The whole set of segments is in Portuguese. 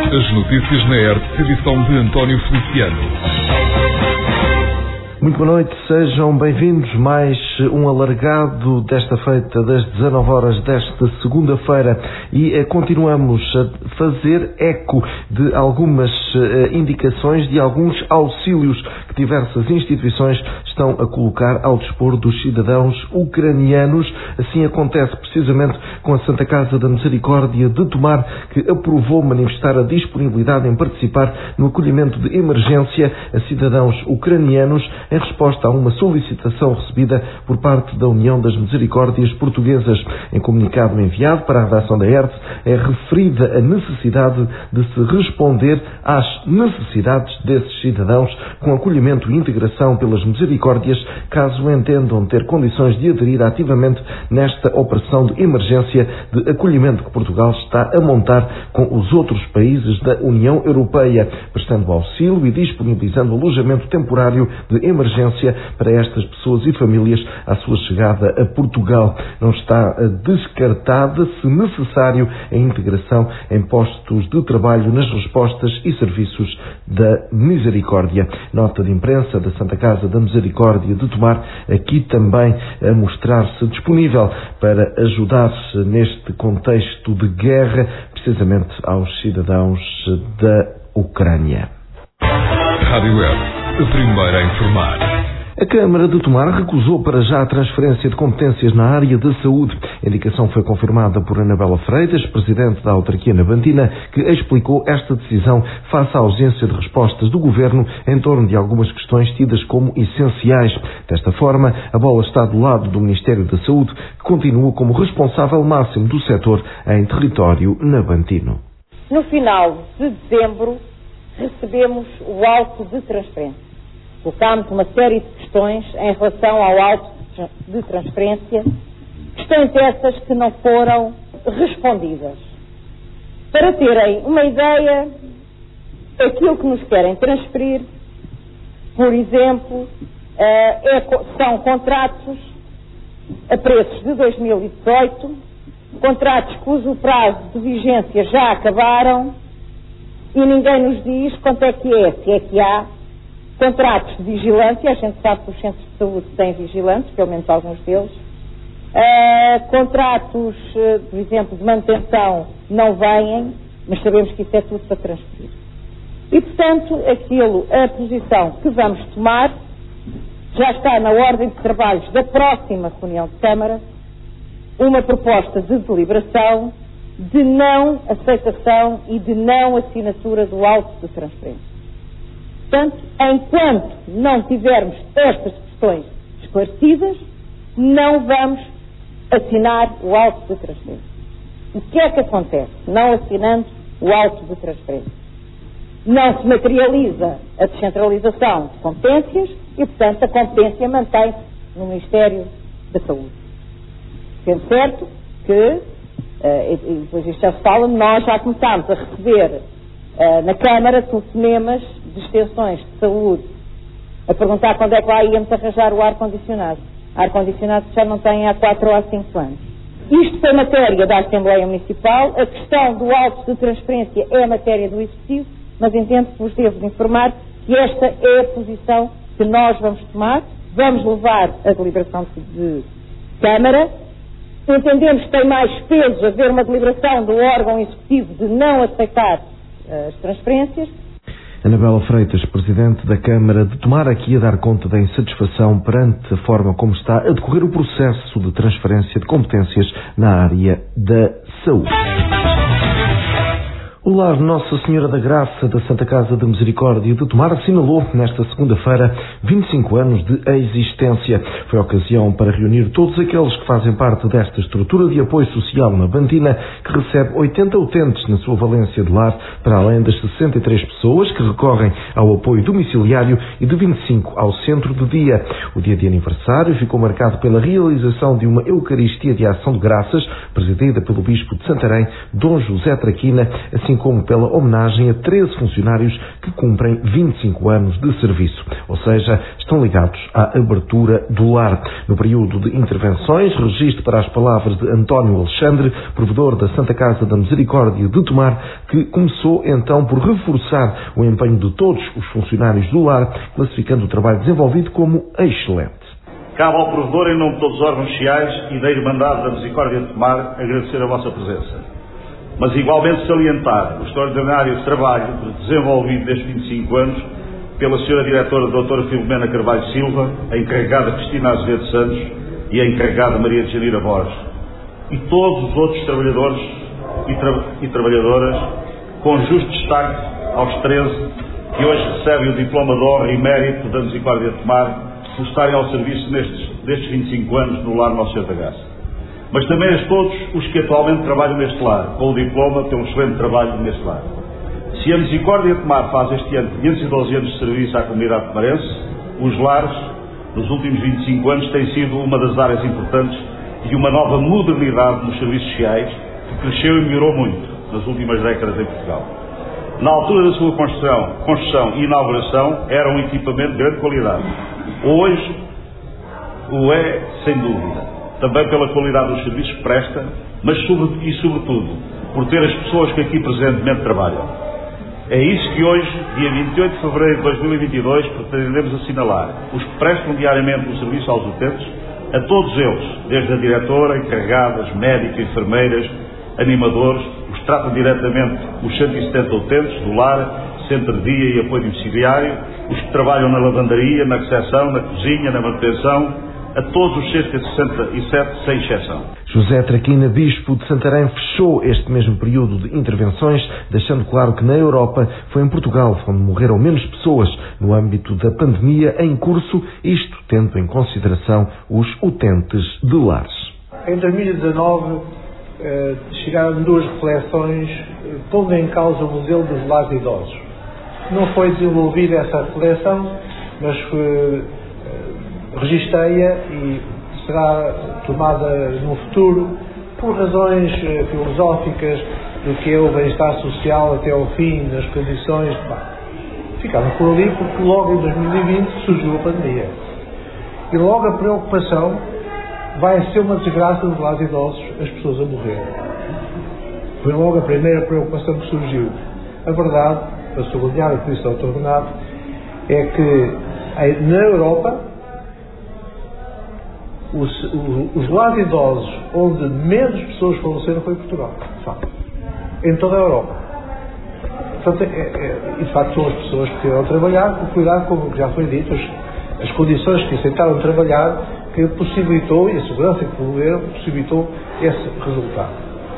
As notícias na ERTE, edição de António Feliciano. Muito boa noite, sejam bem-vindos. Mais um alargado desta feita das 19 horas desta segunda-feira e continuamos a fazer eco de algumas indicações, de alguns auxílios que diversas instituições estão a colocar ao dispor dos cidadãos ucranianos. Assim acontece precisamente com a Santa Casa da Misericórdia de Tomar, que aprovou manifestar a disponibilidade em participar no acolhimento de emergência a cidadãos ucranianos em resposta a uma solicitação recebida por parte da União das Misericórdias Portuguesas. Em comunicado enviado para a redação da ERTE, é referida a necessidade de se responder às necessidades desses cidadãos com acolhimento e integração pelas Misericórdias, caso entendam ter condições de aderir ativamente nesta operação de emergência de acolhimento que Portugal está a montar com os outros países da União Europeia, prestando auxílio e disponibilizando alojamento temporário de emergência para estas pessoas e famílias à sua chegada a Portugal. Não está descartada, se necessário, a integração em postos de trabalho nas respostas e serviços da Misericórdia. Nota de imprensa da Santa Casa da Misericórdia de Tomar, aqui também a mostrar-se disponível para ajudar neste contexto de guerra, precisamente aos cidadãos da Ucrânia. Rádio ERTE, a primeira a informar. A Câmara de Tomar recusou para já a transferência de competências na área da saúde. A indicação foi confirmada por Anabela Freitas, presidente da autarquia nabantina, que explicou esta decisão face à ausência de respostas do Governo em torno de algumas questões tidas como essenciais. Desta forma, a bola está do lado do Ministério da Saúde, que continua como responsável máximo do setor em território nabantino. No final de dezembro, recebemos o auto de transferência. Colocámos uma série de questões em relação ao auto de transferência, questões essas que não foram respondidas. Para terem uma ideia, aquilo que nos querem transferir, por exemplo, são contratos a preços de 2018, contratos cujo prazo de vigência já acabaram e ninguém nos diz quanto é que é, se é que há contratos de vigilância. A gente sabe que os centros de saúde têm vigilantes, pelo menos alguns deles. Contratos, por exemplo, de manutenção não vêm, mas sabemos que isso é tudo para transferir. E, portanto, a posição que vamos tomar já está na ordem de trabalhos da próxima reunião de Câmara, uma proposta de deliberação de não aceitação e de não assinatura do auto de transferência. Portanto, enquanto não tivermos estas questões esclarecidas, não vamos assinar o auto de transferência. O que é que acontece não assinando o auto de transferência? Não se materializa a descentralização de competências e, portanto, a competência mantém-se no Ministério da Saúde. Sendo certo que, e depois isto já se fala, nós já começámos a receber na Câmara telefonemas de extensões de saúde a perguntar quando é que lá íamos arranjar o ar-condicionado. Ar-condicionado que já não tem há 4 ou há 5 anos. Isto foi matéria da Assembleia Municipal. A questão do auto de transferência é matéria do Executivo, mas entendo que vos devo informar que esta é a posição que nós vamos tomar. Vamos levar a deliberação de Câmara. Entendemos que tem mais peso haver uma deliberação do órgão executivo de não aceitar as transferências. Anabela Freitas, presidente da Câmara de Tomar, aqui a dar conta da insatisfação perante a forma como está a decorrer o processo de transferência de competências na área da saúde. O Lar Nossa Senhora da Graça da Santa Casa da Misericórdia de Tomar assinalou nesta segunda-feira 25 anos de existência. Foi a ocasião para reunir todos aqueles que fazem parte desta estrutura de apoio social nabantina, que recebe 80 utentes na sua valência de lar, para além das 63 pessoas que recorrem ao apoio domiciliário e de 25 ao centro de dia. O dia de aniversário ficou marcado pela realização de uma Eucaristia de Ação de Graças, presidida pelo Bispo de Santarém, Dom José Traquina, assim como pela homenagem a 13 funcionários que cumprem 25 anos de serviço, ou seja, estão ligados à abertura do lar. No período de intervenções, registro para as palavras de António Alexandre, provedor da Santa Casa da Misericórdia de Tomar, que começou então por reforçar o empenho de todos os funcionários do lar, classificando o trabalho desenvolvido como excelente. Cabe ao provedor, em nome de todos os órgãos sociais e da Irmandade da Misericórdia de Tomar, agradecer a vossa presença. Mas igualmente salientar o extraordinário trabalho desenvolvido nestes 25 anos pela Sra. Diretora Doutora Filomena Carvalho Silva, a encarregada Cristina Azevedo Santos e a encarregada Maria de Janira Borges, e todos os outros trabalhadores e trabalhadoras, com justo destaque aos 13 que hoje recebem o diploma de honra e mérito da Misericórdia de Tomar por estarem ao serviço destes 25 anos no lar Nosso Senhor da Graça. Mas também a todos os que atualmente trabalham neste lar, com o diploma pelo excelente trabalho neste lar. Se a Misericórdia de Tomar faz este ano 512 anos de serviço à comunidade tomarense, os lares, nos últimos 25 anos, têm sido uma das áreas importantes de uma nova modernidade nos serviços sociais, que cresceu e melhorou muito nas últimas décadas em Portugal. Na altura da sua construção e inauguração, era um equipamento de grande qualidade. Hoje o é, sem dúvida, também pela qualidade dos serviços que presta, mas sobretudo por ter as pessoas que aqui presentemente trabalham. É isso que hoje, dia 28 de fevereiro de 2022, pretendemos assinalar. Os que prestam diariamente o serviço aos utentes, a todos eles, desde a diretora, encarregadas, médicos, enfermeiras, animadores, os que tratam diretamente os 170 utentes do lar, centro de dia e apoio domiciliário, os que trabalham na lavandaria, na recepção, na cozinha, na manutenção, a todos os cerca de 67, sem exceção. José Traquina, bispo de Santarém, fechou este mesmo período de intervenções, deixando claro que na Europa foi em Portugal onde morreram menos pessoas no âmbito da pandemia em curso, isto tendo em consideração os utentes de lares. Em 2019 chegaram duas reflexões pondo em causa o modelo dos lares de idosos. Não foi desenvolvida essa reflexão, mas registrei-a e será tomada no futuro por razões filosóficas do que é o bem-estar social até ao fim, nas condições. Ficaram por ali porque logo em 2020 surgiu a pandemia. E logo a preocupação vai ser uma desgraça dos lares idosos, as pessoas a morrer. Foi logo a primeira preocupação que surgiu. A verdade, para sublinhar o que disse o Dr. Renato, é que na Europa os lares idosos onde menos pessoas faleceram foi Portugal, de facto. Em toda a Europa. Portanto, e de facto são as pessoas que tiveram a trabalhar, com cuidado, como já foi dito, as condições que aceitaram trabalhar, que possibilitou, e a segurança que promoveram, possibilitou esse resultado.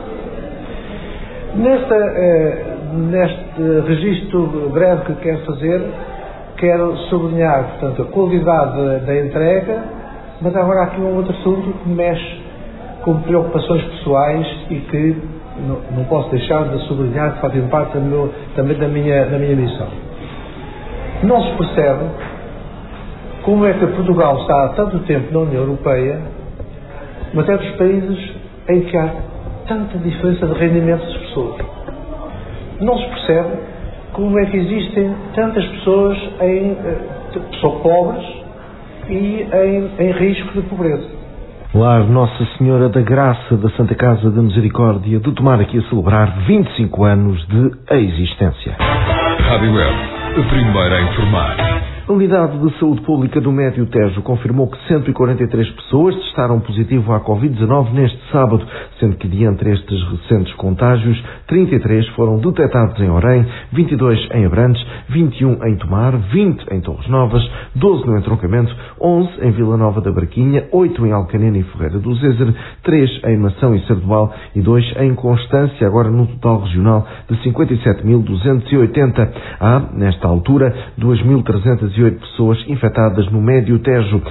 Neste registro breve que quero fazer, quero sublinhar, portanto, a qualidade da entrega, mas agora há aqui um outro assunto que mexe com preocupações pessoais e que não posso deixar de sublinhar, que fazem parte também da minha missão. Não se percebe como é que Portugal está há tanto tempo na União Europeia, mas é dos países em que há tanta diferença de rendimento das pessoas. Não se percebe como é que existem tantas pessoas que são pobres e em risco de pobreza. Lar Nossa Senhora da Graça da Santa Casa da Misericórdia de Tomar, aqui a celebrar 25 anos de existência. Rádio Web, a primeira a informar. A Unidade de Saúde Pública do Médio Tejo confirmou que 143 pessoas testaram positivo à Covid-19 neste sábado, sendo que, diante estes recentes contágios, 33 foram detectados em Orém, 22 em Abrantes, 21 em Tomar, 20 em Torres Novas, 12 no Entroncamento, 11 em Vila Nova da Barquinha, 8 em Alcanena e Ferreira do Zézer, 3 em Mação e Sardual e 2 em Constância, agora no total regional de 57.280. Há, nesta altura, 2.320 408 pessoas infectadas no Médio Tejo,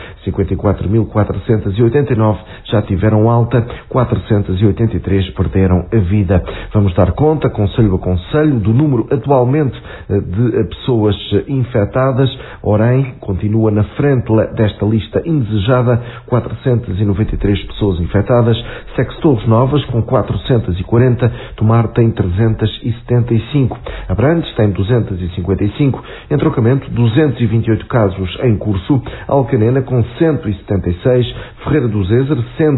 54.489 já tiveram alta, 483 perderam a vida. Vamos dar conta, concelho a concelho, do número atualmente de pessoas infectadas. Orem continua na frente desta lista indesejada, 493 pessoas infectadas, Sextouros Novas com 440, Tomar tem 375, Abrantes tem 255, Entrocamento 228 casos em curso, Alcanena com 176, Ferreira do Zezer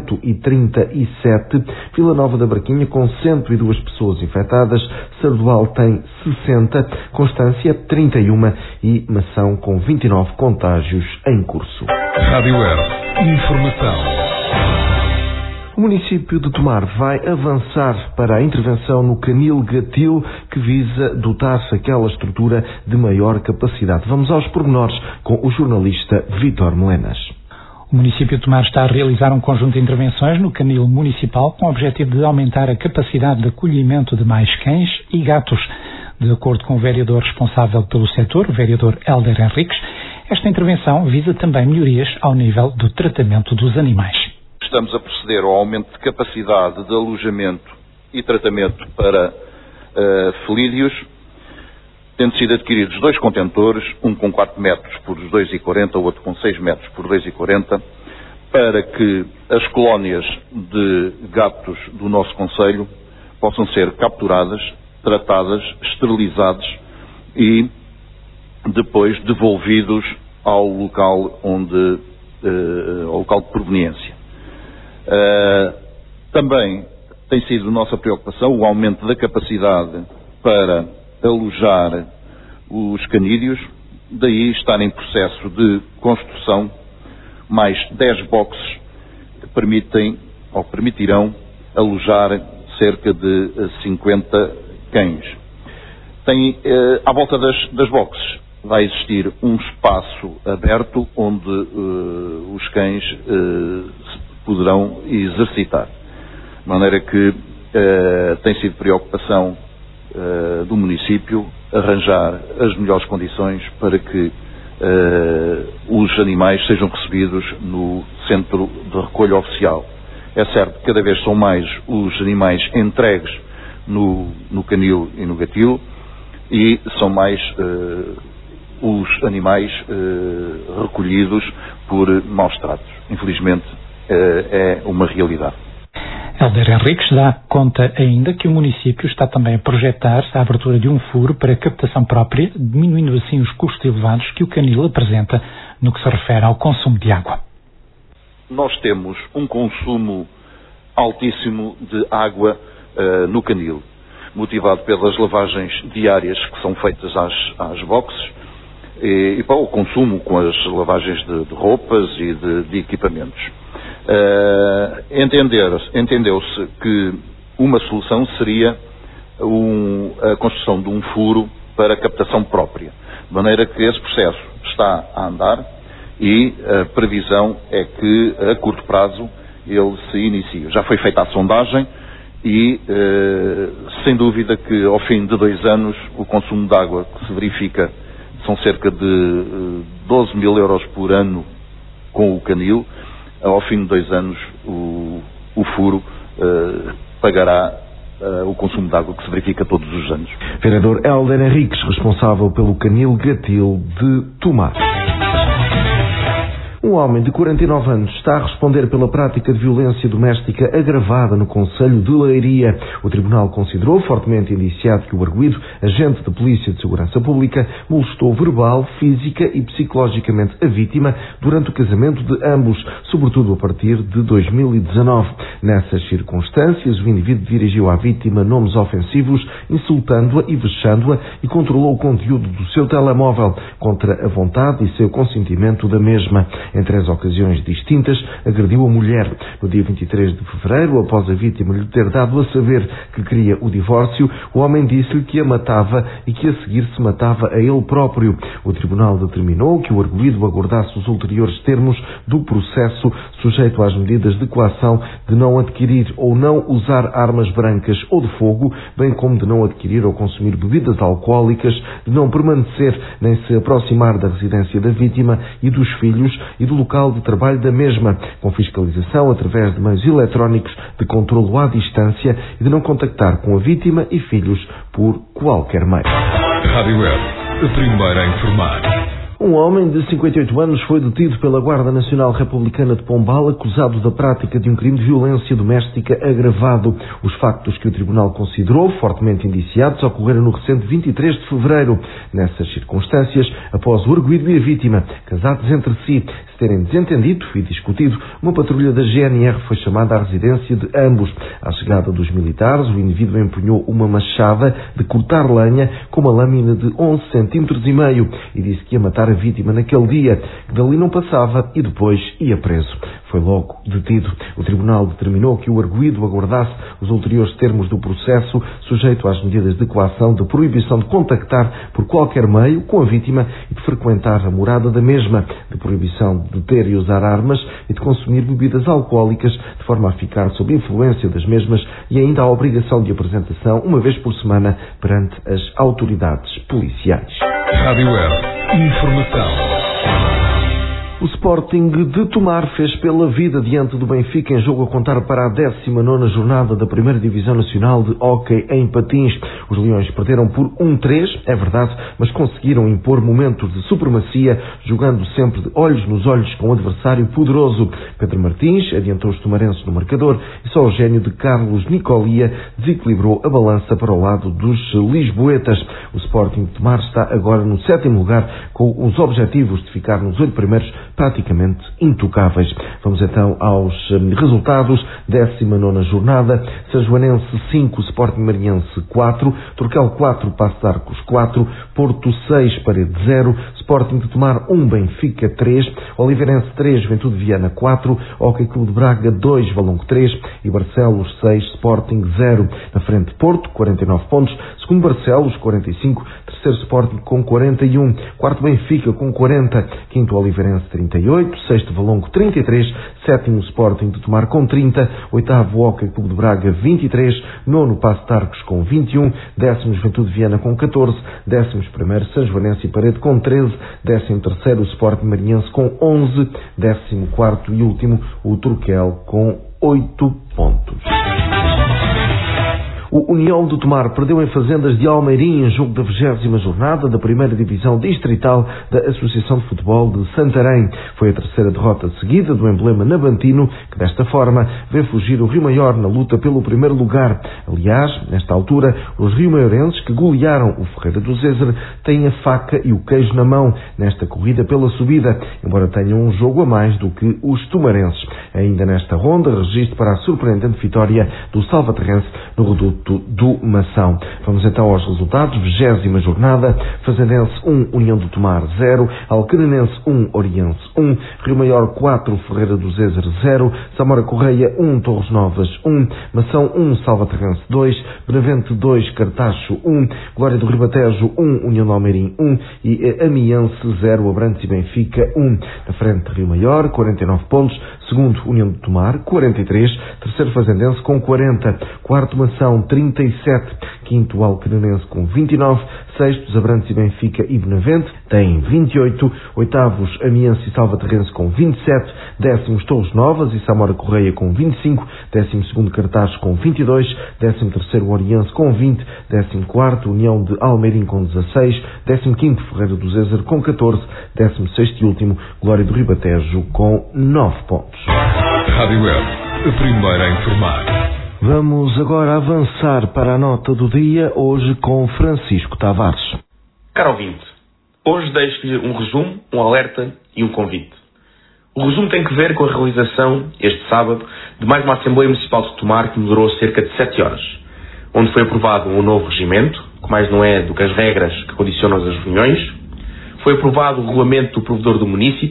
137, Vila Nova da Barquinha com 102 pessoas infectadas, Sardual tem 60, Constância 31 e Mação com 29 contágios em curso. Rádio Earth. Informação. O município de Tomar vai avançar para a intervenção no canil Gatil, que visa dotar-se aquela estrutura de maior capacidade. Vamos aos pormenores com o jornalista Vítor Melenas. O município de Tomar está a realizar um conjunto de intervenções no canil municipal com o objetivo de aumentar a capacidade de acolhimento de mais cães e gatos. De acordo com o vereador responsável pelo setor, o vereador Hélder Henriques, esta intervenção visa também melhorias ao nível do tratamento dos animais. Estamos a proceder ao aumento de capacidade de alojamento e tratamento para felídeos, tendo sido adquiridos 2 contentores, um com 4 metros por 2,40, o outro com 6 metros por 2,40, para que as colónias de gatos do nosso concelho possam ser capturadas, tratadas, esterilizadas e depois devolvidos ao local ao local de proveniência. Também tem sido nossa preocupação o aumento da capacidade para alojar os canídeos, daí estar em processo de construção mais 10 boxes que permitirão alojar cerca de 50 cães. À volta das boxes vai existir um espaço aberto onde os cães poderão exercitar. De maneira que tem sido preocupação do município arranjar as melhores condições para que os animais sejam recebidos no centro de recolha oficial. É certo que cada vez são mais os animais entregues no canil e no gatil e são mais os animais recolhidos por maus tratos. Infelizmente, é uma realidade. Hélder Henriques dá conta ainda que o município está também a projetar a abertura de um furo para captação própria, diminuindo assim os custos elevados que o canil apresenta no que se refere ao consumo de água. Nós temos um consumo altíssimo de água no canil, motivado pelas lavagens diárias que são feitas às boxes e para o consumo com as lavagens de roupas e de equipamentos. Entendeu-se que uma solução seria a construção de um furo para captação própria, de maneira que esse processo está a andar e a previsão é que a curto prazo ele se inicie. Já foi feita a sondagem e sem dúvida que ao fim de 2 anos o consumo de água que se verifica são cerca de 12 mil euros por ano com o canil. Ao fim de 2 anos o furo pagará o consumo de água que se verifica todos os anos. Vereador Hélder Henriques, responsável pelo canil Gatil de Tomar. Um homem de 49 anos está a responder pela prática de violência doméstica agravada no concelho de Leiria. O tribunal considerou fortemente indiciado que o arguido, agente da Polícia de Segurança Pública, molestou verbal, física e psicologicamente a vítima durante o casamento de ambos, sobretudo a partir de 2019. Nessas circunstâncias, o indivíduo dirigiu à vítima nomes ofensivos, insultando-a e vexando-a e controlou o conteúdo do seu telemóvel contra a vontade e seu consentimento da mesma. Em 3 ocasiões distintas, agrediu a mulher. No dia 23 de fevereiro, após a vítima lhe ter dado a saber que queria o divórcio, o homem disse-lhe que a matava e que a seguir se matava a ele próprio. O tribunal determinou que o arguido aguardasse os ulteriores termos do processo, sujeito às medidas de coação de não adquirir ou não usar armas brancas ou de fogo, bem como de não adquirir ou consumir bebidas alcoólicas, de não permanecer nem se aproximar da residência da vítima e dos filhos e do local de trabalho da mesma, com fiscalização através de meios eletrónicos de controlo à distância e de não contactar com a vítima e filhos por qualquer meio. Rádio Web, a primeira a informar. Um homem de 58 anos foi detido pela Guarda Nacional Republicana de Pombal, acusado da prática de um crime de violência doméstica agravado. Os factos que o Tribunal considerou fortemente indiciados ocorreram no recente 23 de fevereiro. Nessas circunstâncias, após o arguido e a vítima, casados entre si, se terem desentendido e discutido, uma patrulha da GNR foi chamada à residência de ambos. À chegada dos militares, o indivíduo empunhou uma machada de cortar lenha com uma lâmina de 11 centímetros e meio e disse que ia matar a vítima naquele dia, que dali não passava e depois ia preso. Foi logo detido. O tribunal determinou que o arguido aguardasse os ulteriores termos do processo, sujeito às medidas de coação de proibição de contactar por qualquer meio com a vítima e de frequentar a morada da mesma, de proibição de ter e usar armas e de consumir bebidas alcoólicas, de forma a ficar sob influência das mesmas, e ainda a obrigação de apresentação uma vez por semana perante as autoridades policiais. Rádio Web, informação. O Sporting de Tomar fez pela vida diante do Benfica em jogo a contar para a 19ª jornada da Primeira Divisão Nacional de Hóquei em Patins. Os Leões perderam por 1-3, é verdade, mas conseguiram impor momentos de supremacia, jogando sempre de olhos nos olhos com o adversário poderoso. Pedro Martins adiantou os tomarenses no marcador e só o gênio de Carlos Nicolia desequilibrou a balança para o lado dos lisboetas. O Sporting de Tomar está agora no 7º lugar, com os objetivos de ficar nos 8 primeiros praticamente intocáveis. Vamos então aos resultados. 19ª jornada: Sajoanense 5, Sporting Marinhense 4, Turcal 4, Paços de Arcos 4, Porto 6, Parede 0, Sporting de Tomar 1, Benfica 3, Oliveirense 3, Juventude de Viana 4, Hóquei Clube de Braga 2, Valongo 3 e Barcelos 6, Sporting 0. Na frente Porto, 49 pontos, segundo Barcelos 45, terceiro Sporting com 41, quarto Benfica com 40, quinto Oliveirense 38, sexto Valongo 33, sétimo Sporting de Tomar com 30, oitavo Hóquei Clube de Braga 23, nono Paços de Arcos com 21, décimo Juventude de Viana com 14, décimos primeiro Sajoanense e Parede com 13, décimo terceiro Sporting Marinhense com 11, décimo quarto e último o Turquel com 8 pontos. O União de Tomar perdeu em Fazendas de Almeirim em jogo da 20ª jornada da Primeira Divisão Distrital da Associação de Futebol de Santarém. Foi a terceira derrota seguida do emblema nabantino, que desta forma vê fugir o Rio Maior na luta pelo primeiro lugar. Aliás, nesta altura, os riomaiorenses que golearam o Ferreira do Zezer têm a faca e o queijo na mão nesta corrida pela subida, embora tenham um jogo a mais do que os tomarenses. Ainda nesta ronda, registro para a surpreendente vitória do Salvaterrense no reduto do Mação. Vamos então aos resultados. 20ª jornada: Fazendense 1, União de Tomar 0, Alcarenense 1, Oriense 1, Rio Maior 4, Ferreira do Zezer 0, Samora Correia 1, Torres Novas 1, Mação 1, Salvaterrense 2, Benavente 2, Cartacho 1, Glória do Ribatejo 1, União de Almeirim 1 e Amiense 0, Abrantes e Benfica 1. Na frente Rio Maior, 49 pontos, segundo União de Tomar 43, terceiro Fazendense com 40, quarto Mação 37, quinto Alcarenense com 29, sextos Abrantes e Benfica e Benavente têm 28, oitavos Amiense e Salvaterrense com 27, décimos Torres Novas e Samora Correia com 25, 12º Cartaz com 22, 13º Oriense com 20, 14º União de Almeirim com 16, 15º Ferreira do Zezer com 14, 16º e último Glória do Ribatejo com 9 pontos. Rádio Web, a primeira a informar. Vamos agora avançar para a nota do dia, hoje com Francisco Tavares. Caro ouvinte, hoje deixo-lhe um resumo, um alerta e um convite. O resumo tem que ver com a realização, este sábado, de mais uma Assembleia Municipal de Tomar que durou cerca de 7 horas, onde foi aprovado um novo regimento, que mais não é do que as regras que condicionam as reuniões. Foi aprovado o regulamento do provedor do município,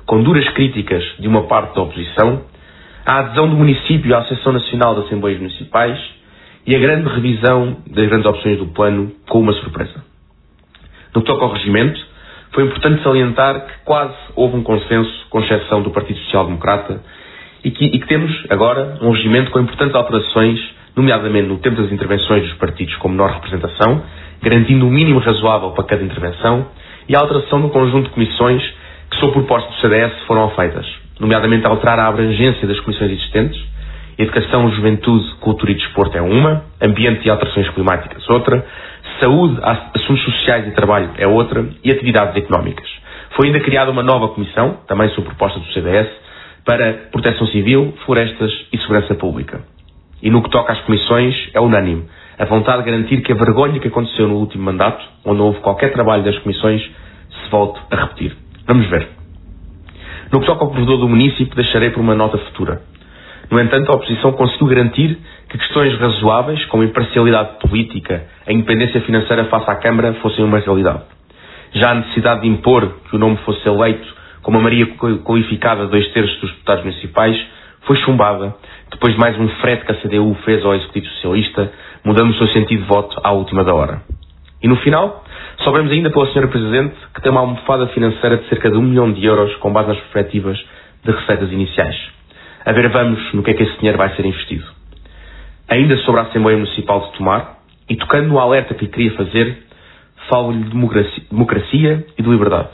com duras críticas de uma parte da oposição, a adesão do município à Associação Nacional de Assembleias Municipais e a grande revisão das grandes opções do plano com uma surpresa. No que toca ao regimento, foi importante salientar que quase houve um consenso, com exceção do Partido Social Democrata, e que temos agora um regimento com importantes alterações, nomeadamente no tempo das intervenções dos partidos com menor representação, garantindo um mínimo razoável para cada intervenção, e a alteração do conjunto de comissões que, sob proposta do CDS, foram feitas, nomeadamente alterar a abrangência das comissões existentes. Educação, Juventude, Cultura e Desporto é uma, Ambiente e Alterações Climáticas outra, Saúde, Assuntos Sociais e Trabalho é outra, e Atividades Económicas. Foi ainda criada uma nova comissão, também sob proposta do CDS, para Proteção Civil, Florestas e Segurança Pública. E no que toca às comissões, é unânime a vontade de garantir que a vergonha que aconteceu no último mandato, onde não houve qualquer trabalho das comissões, se volte a repetir. Vamos ver. No que toca ao provedor do município, deixarei por uma nota futura. No entanto, a oposição conseguiu garantir que questões razoáveis, como a imparcialidade política, a independência financeira face à Câmara, fossem uma realidade. Já a necessidade de impor que o nome fosse eleito com uma maioria qualificada de 2/3 dos deputados municipais foi chumbada, depois de mais um frete que a CDU fez ao Executivo Socialista, mudando o seu sentido de voto à última da hora. E no final, soubemos ainda pela Sra. Presidente que tem uma almofada financeira de cerca de 1 milhão de euros com base nas perspectivas de receitas iniciais. A ver, vamos no que é que esse dinheiro vai ser investido. Ainda sobre a Assembleia Municipal de Tomar, e tocando no alerta que lhe queria fazer, falo-lhe de democracia e de liberdade.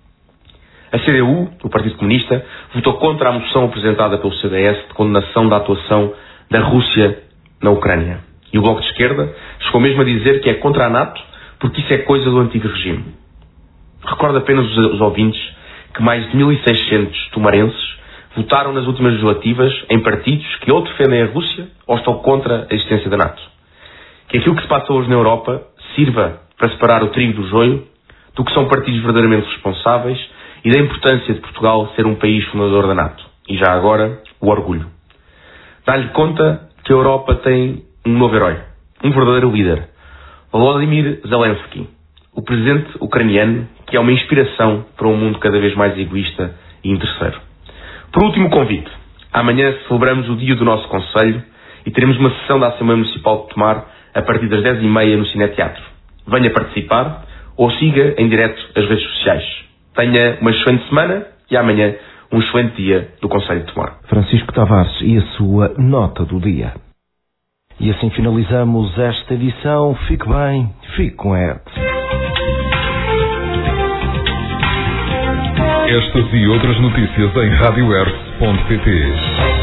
A CDU, o Partido Comunista, votou contra a moção apresentada pelo CDS de condenação da atuação da Rússia na Ucrânia. E o Bloco de Esquerda chegou mesmo a dizer que é contra a NATO porque isso é coisa do antigo regime. Recordo apenas os ouvintes que mais de 1.600 tomarenses votaram nas últimas legislativas em partidos que ou defendem a Rússia ou estão contra a existência da NATO. Que aquilo que se passa hoje na Europa sirva para separar o trigo do joio do que são partidos verdadeiramente responsáveis e da importância de Portugal ser um país fundador da NATO. E já agora, o orgulho. Dá-lhe conta que a Europa tem um novo herói, um verdadeiro líder, Volodymyr Zelensky, o presidente ucraniano, que é uma inspiração para um mundo cada vez mais egoísta e interesseiro. Por último, convite. Amanhã celebramos o dia do nosso Conselho e teremos uma sessão da Assembleia Municipal de Tomar a partir das 10h30 no Cineteatro. Venha participar ou siga em direto as redes sociais. Tenha uma excelente semana e amanhã um excelente dia do Conselho de Tomar. Francisco Tavares e a sua nota do dia. E assim finalizamos esta edição. Fique bem, fique com a ERT. Estas e outras notícias em radioert.pt.